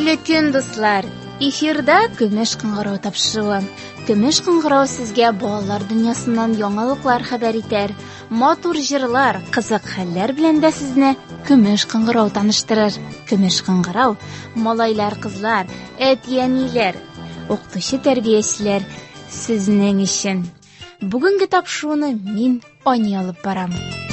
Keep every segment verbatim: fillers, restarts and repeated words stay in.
Хәерле көн, дуслар! Эфирда Көмеш кыңгырау тапшыруы. Көмеш кыңгырау сезгә балалар дөньясыннан яңалыклар хәбәр итәр. Матур җырлар, кызык хәлләр белән дә сезне Көмеш кыңгырау таныштырыр. Көмеш кыңгырау малайлар, кызлар, әти-әниләр, укытучы тәрбиячеләр сезнең өчен. Бүгенге тапшыруны мин Ани алып барам.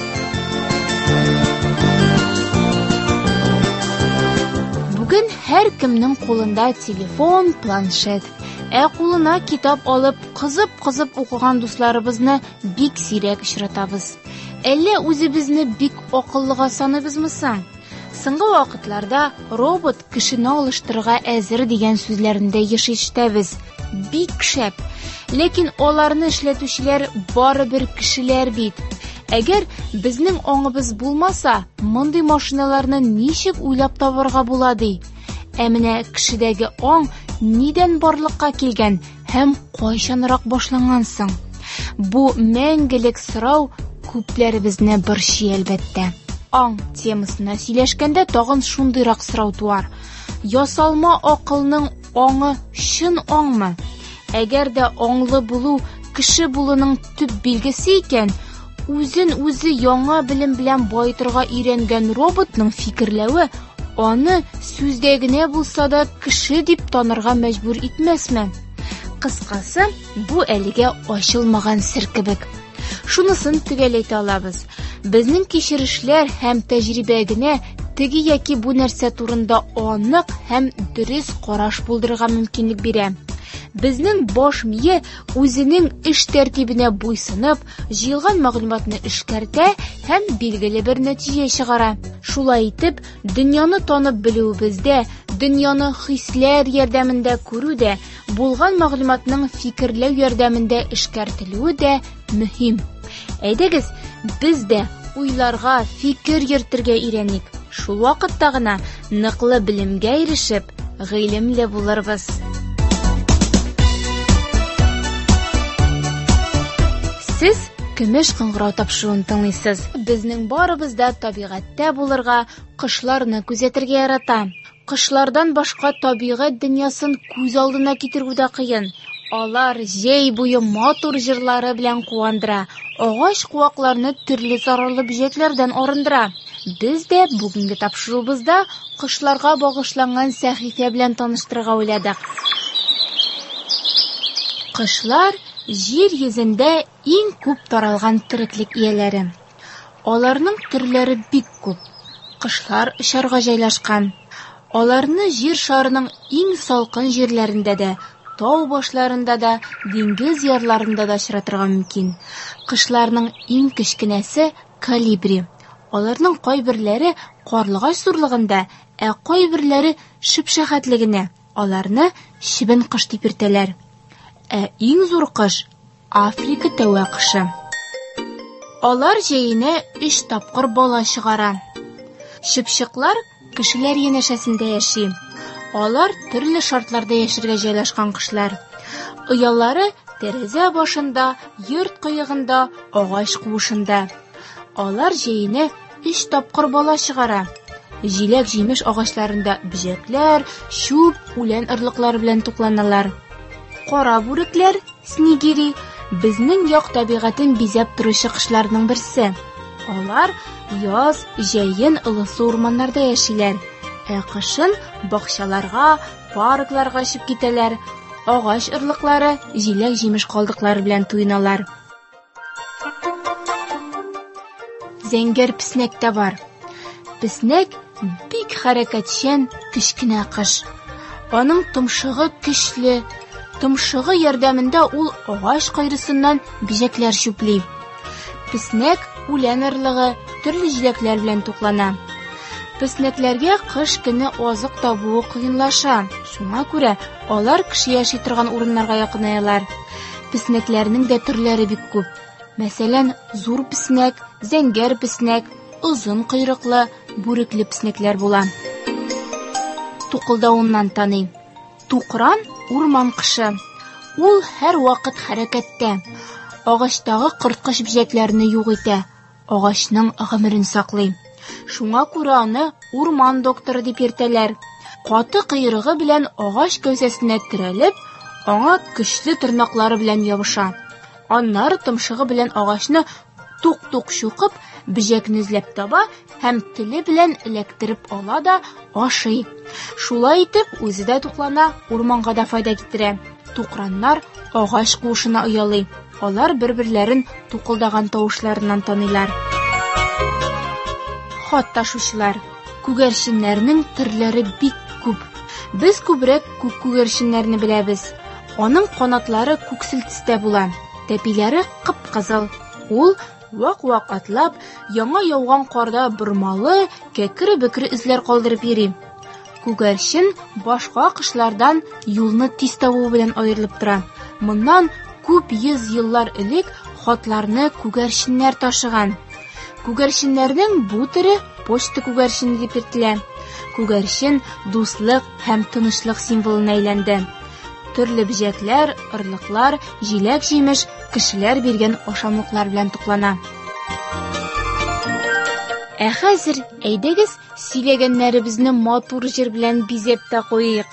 Бүген һәр кемнең кулында телефон, планшет. Ә кулына китап алып, кызып-кызып укыган дусларыбызны бик сирәк очратабыз. Әллә үзебезне бик акыллыга саныйбызмы соң? Соңгы вакытларда робот кешене алыштырырга әзер дигән сүзләрендә ишетәбез. Бик шәп. Ләкин аларны эшләтүчеләр барыбер кешеләр бит. Әгәр безнең аңыбыз булмаса, мондый машиналарны ничек уйлап табарга була ди? Ә менә кешедәге аң нидән барлыкка килгән һәм кайчанрак башланган соң? Бу мәңгелек сорау күпләребезне борчый әлбәттә. Аң темасына сөйләшкәндә тагын шундыйрак сорау туар. Ясалма акылның аңы чын аңмы? Әгәр дә аңлы булу кеше булуның төп билгесе икән, үзен үзе яңа белем белән байтырга өйрәнгән роботның фикерләве аны сүздә генә булса да кеше дип танырга мәҗбүр итмәсме? Кыскасы, бу әлегә ачылмаган сер кебек. Шунысын төгәл әйтә алабыз. Безнең кичерешләр һәм тәҗрибә генә теге яки бу нәрсә турында анык һәм дөрес караш булдырырга мөмкинлек бирә. Безнең баш мие үзенең эш тәртибенә буйсынып, җыелган мәгълүматны эшкәртә һәм билгеле бер нәтиҗә чыгара. Шулай итеп, дөньяны танып белүебездә, дөньяны хисләр ярдәмендә күрүдә, булган мәгълүматның фикерләү ярдәмендә эшкәртелүе дә мөһим. Әйдәгез, без дә уйларга, фикер йөртергә өйрәник. Шул вакытта гына ныклы белемгә ирешеп, гыйлемле булырбыз. Сез Көмеш кыңгырау тапшыруын тыңлыйсыз. Безнең барыбыз да табигатьтә булырга, кошларны күзәтергә ярата. Кошлардан башка табигать дөньясын күз алдына китерү дә кыен. Алар җәй буе матур җырлары белән куандыра, агач куакларны төрле зарарлы бөҗәкләрдән арындыра. Без дә бүгенге тапшыруыбызда кошларга багышланган сәхифә белән таныштырырга уйладык. Кошлар җир йөзендә иң күп таралган тереклек ияләре. Аларның төрләре бик күп. Кошлар очарга җайлашкан. Аларны җир шарының иң салкын җирләрендә дә, тау башларында да, диңгез ярларында да очратырга мөмкин. Кошларның иң кечкенәсе колибри. Аларның кайберләре карлыгач зурлыгында, ә кайберләре шөпшәхәтле генә. Аларны чебен кош дип йөртәләр. Ә иң зур кош Африка тәвә кошы. Алар җәенә өч тапкыр бала чыгара. Шөпшеклар кешеләр янәшәсендә яши. Алар төрле шартларда яшәргә җайлашкан кошлар. Оялары тәрәзә башында, йорт кыегында, агач куышында. Алар җәенә өч тапкыр бала чыгара. Җиләк-җимеш агачларында бөҗәкләр, чүп, үлән ырлыклары белән тукланалар. Кара бүрекләр, снегири, безнең як табигатын бизәп торучы кошларның берсе. Алар яз, җәен ылысы урманнарда яшиләр. Ә кышын бакчаларга, паркларга чыгып китәләр. Агач ырлыклары, җиләк-җимеш калдыклары белән туйналар. Зәңгәр песнәк тә бар. Песнәк бик хәрәкәтчән, кечкенә кош. Аның томшыгы көчле. Томшыгы ярдәмендә ул агач кайрысыннан бижәкләр чүпли. Песнәк үлән ырлыгы, төрле җиләкләр белән туклана. Песнәкләргә кыш көне азык табуы кыенлаша. Шуңа күрә алар кеше яши торган урыннарга якынаялар. Песнәкләрнең дә төрләре бик күп. Мәсәлән, зур песнәк, зәңгәр песнәк, озын койрыклы, бүрекле песнәкләр була. Тукылдавыннан таный. Тукран урман кошы. Ул һәр вакыт хәрәкәттә. Агачтагы кырткыч бижәкләрне юк итә. Агачның гомерен саклый. Шуңа күрә аны урман докторы дип йөртәләр. Каты койрыгы белән агач кәүсәсенә терәлеп, аңа көчле тырнаклары белән ябыша. Аннары тымшыгы белән агачны тук-тук шукып, бөҗәкне эзләп таба һәм теле белән эләктереп ала да ашый. Шулай итеп, үзе дә туклана, урманга да файда китерә. Тукраннар агач куышына оялый. Алар бер-берләрен тукылдаган тавышларыннан таныйлар. Хат ташучылар. Күгәрченнәрнең төрләре бик күп. Без күбрәк күк күгәрченнәрне беләбез. Аның канатлары күксел төстә була. Тәпиләре кып-кызыл. Ул вак-вак атлап, яңа яуган карда бормалы, кәкре-бөкре эзләр калдырып йөри. Күгәрчен башка кошлардан юлны тиз табу белән аерылып тора. Моннан күп йөз еллар элек хатларны күгәрченнәр ташыган. Күгәрченнәрнең бу төре почта күгәрчене дип йөртелә. Күгәрчен дуслык һәм тынычлык символына әйләнде. Төрле бөҗәкләр, ырлыклар, җиләк-җимеш, кешеләр биргән ашамлыклар белән туклана. Ә хәзер әйдәгез сөйләгәннәребезне матур җыр белән бизәп тә куйыйк.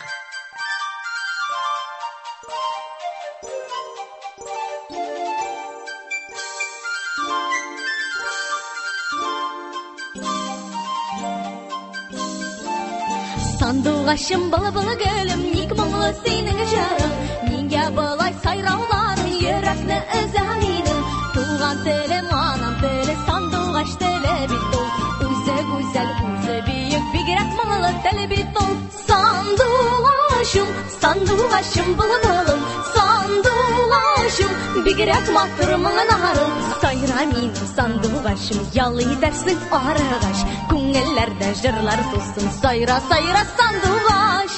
Сандугачым былы-былы гөлем, ник моңлы синең җырың, нигә болай сайраулар йөрәкне өзә минем. Туган телем, анам теле, сандугач теле бит ул, үзе гүзәл, үзе биек, бигрәк моңлы теле бит ул. Сандугачым, сандугачым былы-былым, сандугачым, бигрәк матур моңнарың. Сайра минем сандугачым, ялый дәрсең арыгач, күңелләрдә җырлар тусын, сайра, сайра сандугач.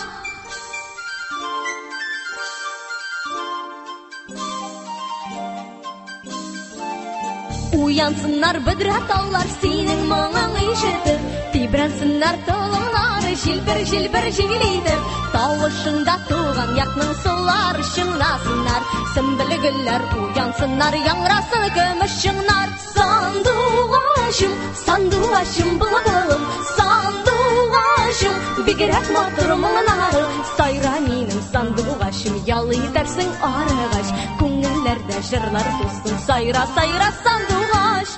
Уянсыннар бөдрә таулар синең моңың ишетеп, тибрәнсеннәр толылар җилбер-җилбер җил итеп, тавышыңда туган якның сулар чыңласыннар, сөмбеле гөлләр уянсыннар, яңрасын көмеш чыңнар. Сандугачым, сандугачым былы-былым, сандугачым, бигрәк матур моңнарың. Сайра минем сандугачым, ялый дәрсең арыгач, күңелләрдә җырлар тусын, сайра, сайра сандугач.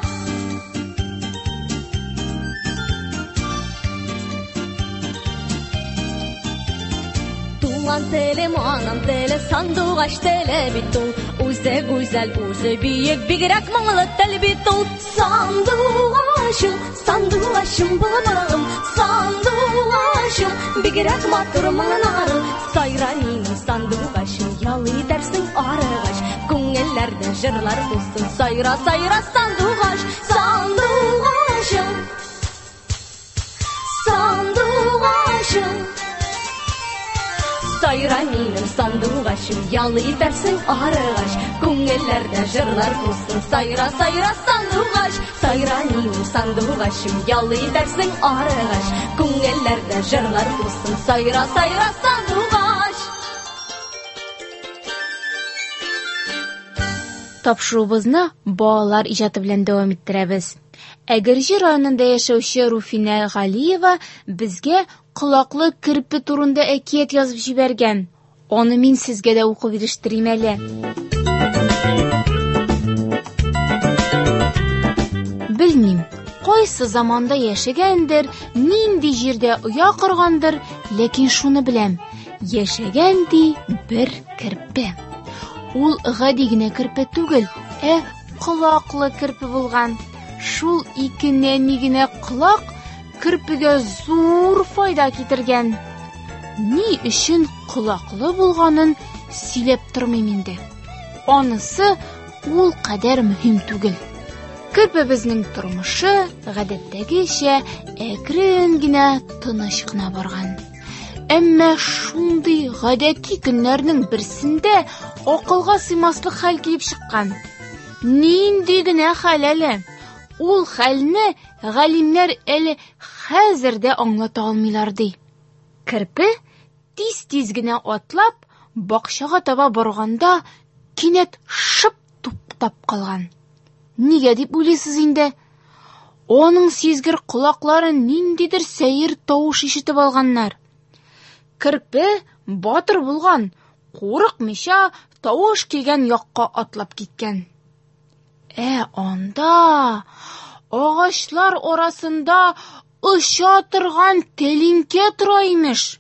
Туган телем, анам теле, сандугач теле бит ул, үзе гүзәл, үзе биек, бигрәк моңлы тел бит ул. Сандугачым, сандугачым былым, сандугачым, бигрәк матур моңнарың. Сайра минем сандугачым, ялый дәрсең арыгач, күңелләрдә җырлар тусын, сайра, сайра сандугач. Сандугачым, сандугачым, сайра минем сандугачым, ялый дәрсең арыгач, күңелләрдә җырлар тусын, сайра, сайра сандугач. Сайра минем сандугачым, ялый дәрсең арыгач, күңелләрдә җырлар тусын, сайра, сайра сандугач. Тапшыруыбызны балалар иҗаты белән дәвам иттерәбез. Әгерҗе районында яшәүче Руфина Галиева безгә колаклы кирпе турында әкият язып җибәргән. Аны мин сезгә дә укып ирештерим әле. Белмим, кайсы заманда яшәгәндер, нинди җирдә оя коргандыр, ләкин шуны беләм. Яшәгән ди бер кирпе. Ул гади генә кирпе түгел, ә колаклы кирпе булган. Шул ике нәни генә колак кирпегә зур файда китергән. Ни өчен колаклы булганын сөйләп тормыйм инде. Анысы ул кадәр мөһим түгел. Кирпебезнең тормышы гадәттәгечә әкрен генә, тыныч кына барган. Әмма шундый гадәти көннәрнең берсендә акылга сыймаслык хәл килеп чыккан. Нинди генә хәл әле? Ул хәлне галимнәр әле хәзер дә аңлата алмыйлар ди. Кирпе тиз-тиз генә атлап, бакчага таба барганда, кинәт шып туктап калган. Нигә дип уйлыйсыз инде? Аның сизгер колаклары ниндидер сәер тавыш ишетеп алганнар. Кірпе батыр булган, курыкмыйча тавыш килгән якка атлап киткән. Ә анда агачлар арасында оча торган тәлинкә тора имеш.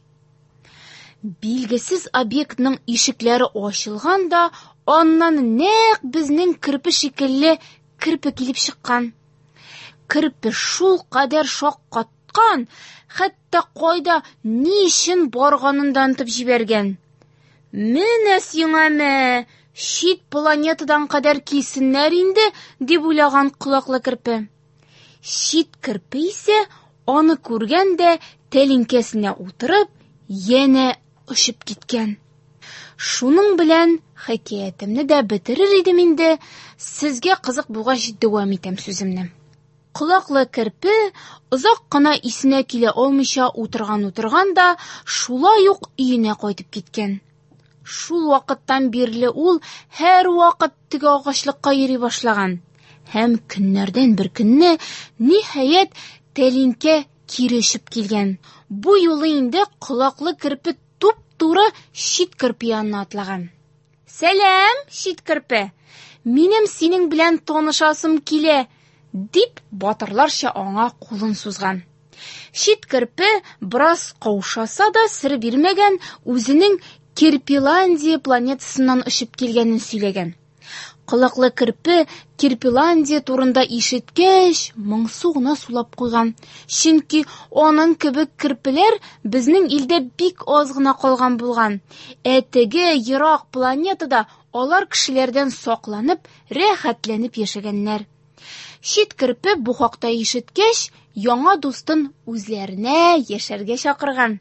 Билгесез объектның ишекләре ачылган да, аннан нәкъ безнең кірпе шикелле кірпе килеп чыккан. Кірпе шул кадәр шаккаткан, хәтта кайда ни өчен барганын да онытып җибәргән. Менә сиңа мә, чит планетадан кадәр килсеннәр инде, дип уйлаган колаклы кірпе. Чит кірпе исә аны күргәндә тәлинкәсенә утырып, яңа ұшып киткән. Шуның белән хикаятемне дә бетерер идем инде, сезгә кызык булгач дәвам итәм сүземне. Колаклы кірпе озак кына исенә килә алмыйча утырган-утырган да, шулай ук өенә кайтып киткән. Шул вакыттан бирле ул һәр вакыт теге агачлыкка йөри башлаган. Һәм көннәрдән бер көнне ниһаять тәлинкә кире очып килгән. Бу юлы инде колаклы кірпе туп-туры чит кірпе янына атлаган. Сәлам, чит кірпе. Минем синең белән танышасым килә, дип батырларча аңа кулын сузган. Чит кірпе бераз каушаса да сер бирмәгән, үзенең Кирпиландия планетасыннан очып килгәнен сөйләгән. Колаклы кірпе Кирпиландия турында ишеткәч, моңсу гына сулап куйган. Чөнки аның кебек кірпеләр безнең илдә бик аз гына калган булган. Ә теге ерак планетада алар кешеләрдән сакланып, рәхәтләнеп яшәгәннәр. Чит кірпе бу хакта ишеткәч, яңа дустын үзләренә яшәргә чакырган.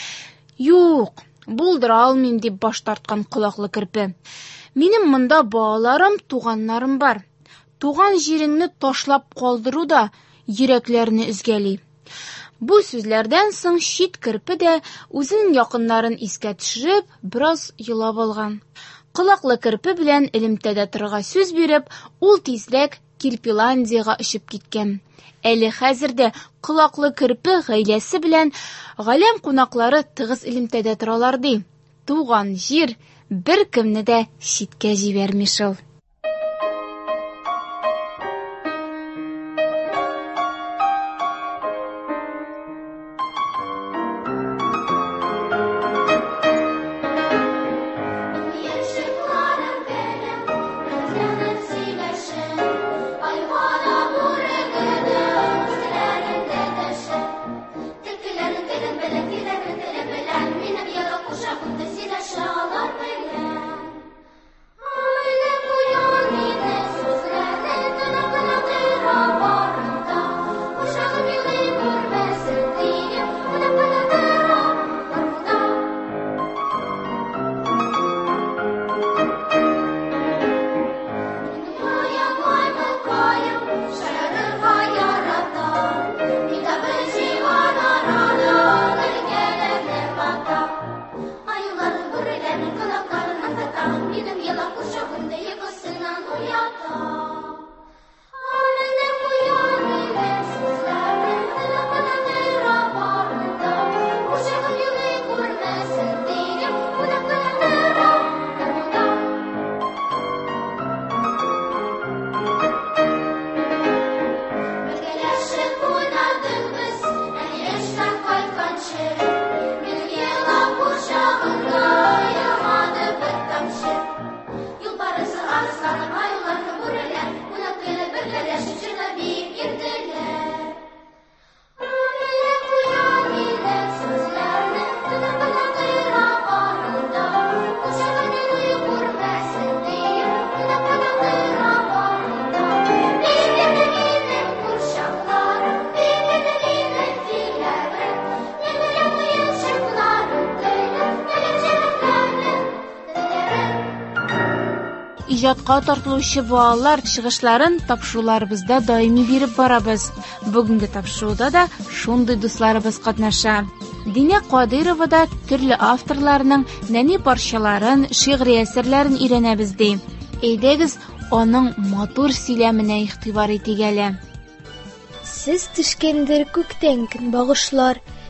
Юк, булдыра алмыйм, дип баш тарткан колаклы кірпе. Минем монда балаларым, туганнарым бар. Туган җиреңне ташлап калдыру да йөрәкләрне үзгәли. Бу сүзләрдән соң чит кірпе дә үзенең якыннарын искә төшереп, бераз елап алган. Колаклы кірпе белән элемтәдә торырга сүз биреп, ул тизрәк Кирпиландиягә очып киткән. Әле хәзердә колаклы кірпе гаиләсе белән галәм кунаклары тыгыз элемтәдә торалар ди. Туган җир бер кемне дә читкә җибәрми шул. иҗатка тартылучы балалар чыгышларын тапшыруларыбызда даими биреп барабыз. Бүгенге тапшыруда да шундый дусларыбыз катнаша. Динә Кадырова да төрле авторларның нәни парчаларын, шигъри әсәрләрен өйрәнәбез ди. Әйдәгез аның матур сөйләменә игътибар итик әле. Сез төшкәндер күктән көн багышлар,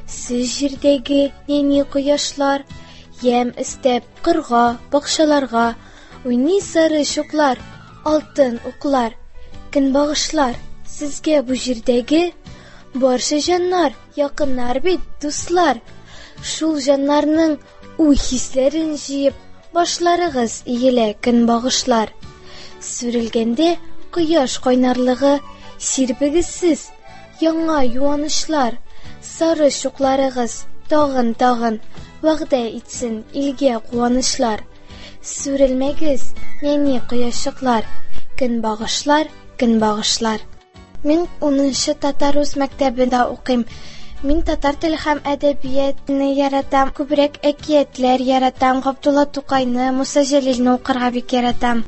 Сез җирдәге нәни кояшлар, ям истәп кырга, бакчаларга, уйный сары чуклар, алтын уклар, көнбагышлар. Сезгә бу җирдәге барча җаннар, якыннар бит, дуслар. Шул җаннарның уй-хисләрен җыеп, башларыгыз иелә көнбагышлар. Сүрелгәндә кояш кайнарлыгы, сирпегезсез яңа юанышлар. Сары чукларыгыз тагын-тагын вәгъдә итсен илгә куанышлар. Сүрелмәгез, нәни кояшчыклар, көнбагышлар, көнбагышлар. Мин унынчы татар рус мәктәбендә укыйм. Мин татар теле һәм әдәбиятны яратам, күбрәк әкиятләр яратам, Габдулла Тукайны, Муса Җәлилне укырга бик яратам.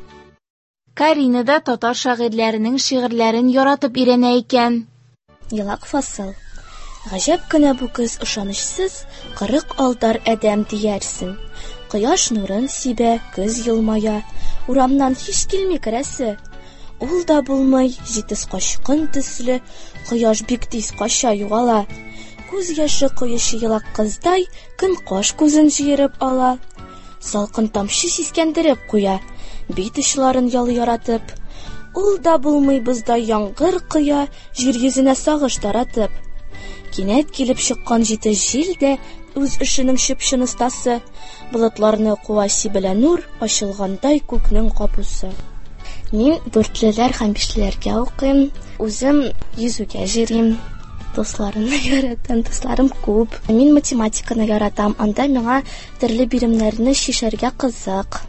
Карина да татар шагыйрьләренең шигырьләрен яратып өйрәнә икән. Елак фасыл. Гаҗәп кенә бу кыз ышанычсыз, кырык алдар әдәм диярсең. Кояш нурын сибә, көз елмая, урамнан һич килми керәсе. Ул да булмый, җитез качкын төсле, кояш бик тиз кача югала. Күз яшы коешы елак кыздай, көн каш күзен җыерып ала. Салкын тамчы сискәндереп куя, бит очларын ялы яратып. Ул да булмый быздай яңгыр кыя, җир йөзенә сагыш таратып. Кинәт килеп чыккан җитез җил дә үз эшенең чыпчын остасы, болытларны куа сибелә нур, ачылгандай күкнең капусы. Мин дүртлеләр һәм бишлеләргә укыйм, үзем йөзүгә җыйрым. Дусларымны яратам, дусларым күп. Мин математиканы яратам, анда миңа төрле биремнәрне шишәргә кызык.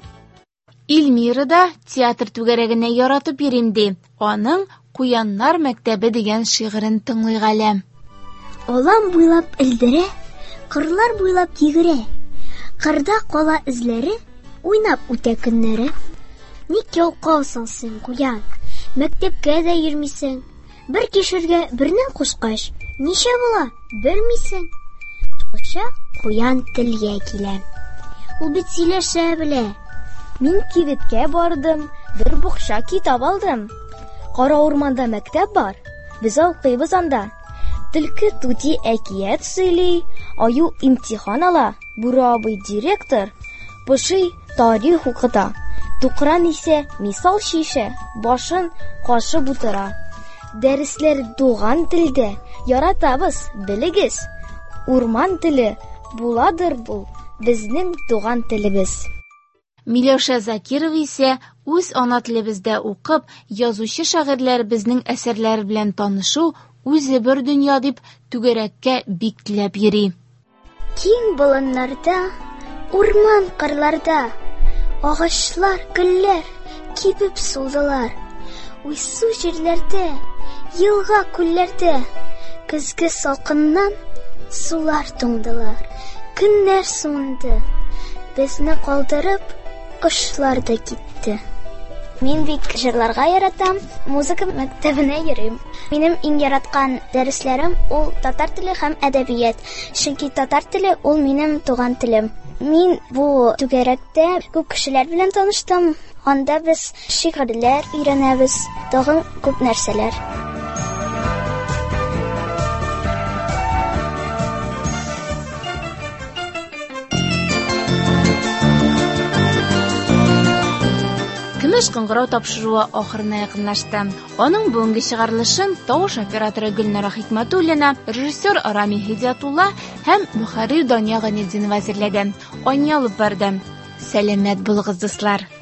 Илмира да театр түгәрәгенә яратып йөрим ди. Аның Куяннар мәктәбе дигән шигырен тыңлый Галәм. Алам буйлап элдерә, кырлар буйлап йөгерә. Кырда кала эзләре, уйнап үтә көннәре. Ник ялкаусың син, Куян? Мәктәпкә дә йөрмисең. Бер кишергә бернең кушкач, ничә була, белмисең. Шулча Куян телгә килә. Ул бит сөйләшә белә. Мин кибеткә бардым, бер букча китап алдым. Кара урманда мәктәп бар, без укыйбыз анда. Төлке Тути әкият сөйли, аю имтихан ала, Бура абый директор, Пышый тарих укыта. Тукран исә мисал шишә, башын кашып утыра. Дәресләр туган телдә, яратабыз, белегез. Урман теле буладыр бу, безнең туган телебез. Миләүшә Закирова исә үз ана телебездә укып, язучы шагыйрьләр безнең әсәрләр белән танышу, үзе бер дөнья дип түгәрәккә бик теләп йөри. Киң болыннарда, урман кырларда, агачлар, гөлләр кибеп сулдылар. Уйсу җирләрдә, елга күлләрдә, көзге салкыннан сулар туңдылар. Көннәр суынды, безне калдырып, кышлар да китте. Мин бик җырларга яратам, музыка мәктәбенә йөрим. Минем иң яраткан дәресләрем ул татар теле һәм әдәбият. Чөнки татар теле ул минем туган телем. Мин бу түгәрәктә күп кешеләр белән таныштым. Анда без шигырьләр өйрәнәбез, тагын күп нәрсәләр. Көмеш кыңгырау тапшыруы ахырына якынлашты. Аның бүгенге чыгарылышын тавыш операторы Гөлнара Хикмәтуллина, режиссер Рами Хидиятулла һәм мөхәррир Дания Гайнетдинова әзерләде. Anya алып барды. Сәламәт булыгыз, дуслар.